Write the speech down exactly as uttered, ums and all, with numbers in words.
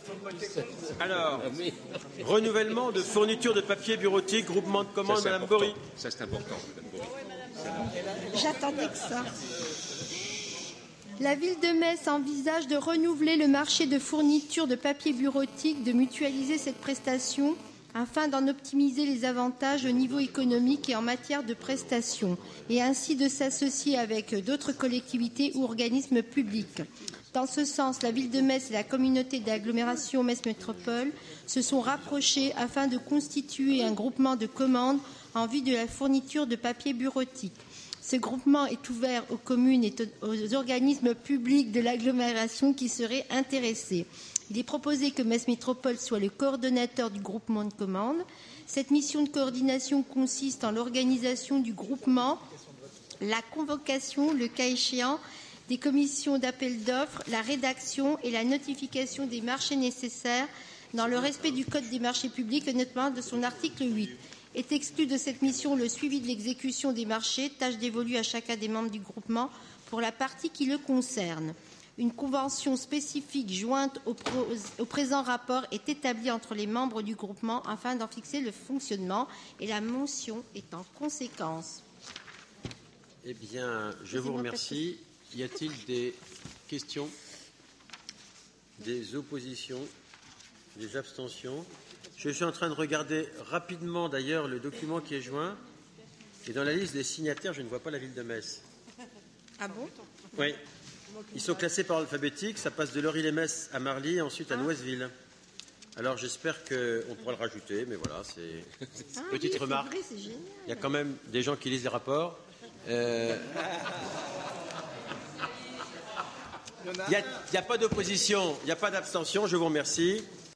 Alors, renouvellement de fourniture de papier bureautique, groupement de commandes, Madame Bory. Ça, c'est important, Madame Bory. J'attendais que ça. La ville de Metz envisage de renouveler le marché de fourniture de papier bureautique, de mutualiser cette prestation afin d'en optimiser les avantages au niveau économique et en matière de prestations, et ainsi de s'associer avec d'autres collectivités ou organismes publics. Dans ce sens, la ville de Metz et la communauté d'agglomération Metz Métropole se sont rapprochés afin de constituer un groupement de commandes en vue de la fourniture de papier bureautique. Ce groupement est ouvert aux communes et aux organismes publics de l'agglomération qui seraient intéressés. Il est proposé que Metz Métropole soit le coordonnateur du groupement de commandes. Cette mission de coordination consiste en l'organisation du groupement, la convocation, le cas échéant, des commissions d'appel d'offres, la rédaction et la notification des marchés nécessaires dans le respect du Code des marchés publics et notamment de son article huit. Est exclu de cette mission le suivi de l'exécution des marchés, tâche dévolue à chacun des membres du groupement pour la partie qui le concerne. Une convention spécifique jointe au, pro, au présent rapport est établie entre les membres du groupement afin d'en fixer le fonctionnement et la motion est en conséquence. Eh bien, je vous remercie. Y a-t-il des questions, des oppositions, des abstentions? Je suis en train de regarder rapidement d'ailleurs le document qui est joint et dans la liste des signataires, je ne vois pas la ville de Metz. Ah bon? Oui. Ils sont classés par alphabétique, ça passe de Lorry-les-Metz à Marly et ensuite à ah. Noiseville. Alors j'espère qu'on pourra le rajouter, mais voilà, c'est ah, petite oui, remarque. Vrai, génial. Il y a quand même des gens qui lisent les rapports. Euh... Il n'y a, a pas d'opposition, il n'y a pas d'abstention, je vous remercie.